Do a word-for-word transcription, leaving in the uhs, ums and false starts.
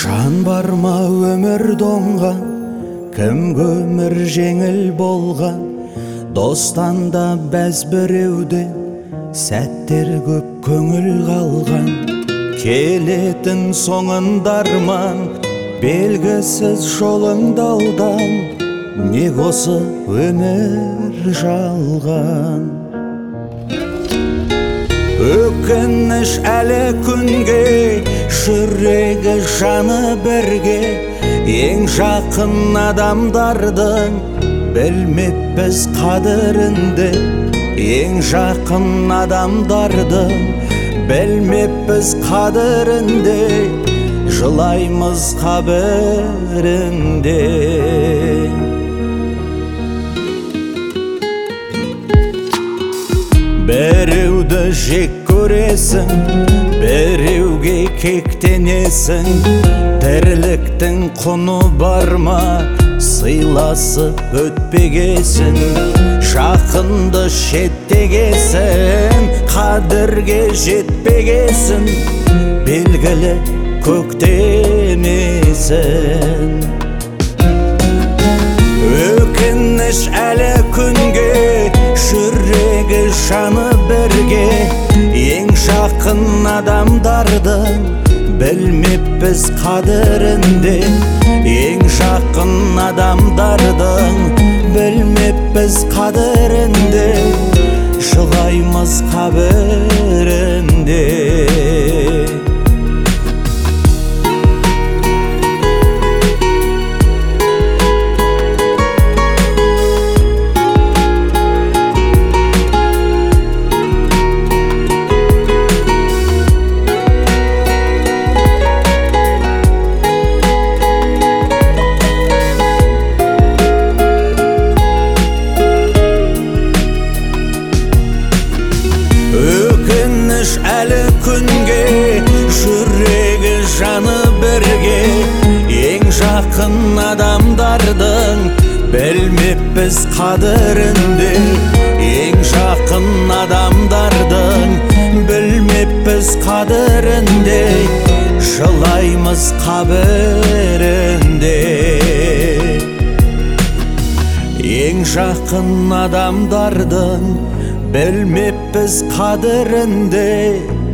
Жан барма өмір доңған, кімге өмір жеңіл болған, достан да бәз біреуден сәттер көп көңіл қалған. Келетін соңында арман, белгісіз жолыңды алдан, не осы өмір жалған. Өкініш әлі күнге, жүрегі жаны бірге, ең жақын адамдардың білмеппіз қадірінде. Ең жақын адамдардың білмеппіз қадірінде, жылаймыз қабірінде. Біреуді жек көресің, біреуге кектенесің. Тірліктің құны бар ма, сыйласып өтпегесін. Жақынды шеттегесін, қадірге жетпегесін. Белгілі көктемесін. Өкініш әлі күнге, жүрегі жаны бірге, ең жақын адамдардың білмеппіз қадірінде. Ең жақын адамдардың білмеппіз қадірінде, жылаймыз қабірінде. Өкініш әлі күнге, жүрегі жаны бірге, ең жақын адамдардың білмеппіз қадірінде. Ең жақын адамдардың білмеппіз қадірінде, жылаймыз қабірінде. Ең жақын адамдардың білмеппіз қадірінде,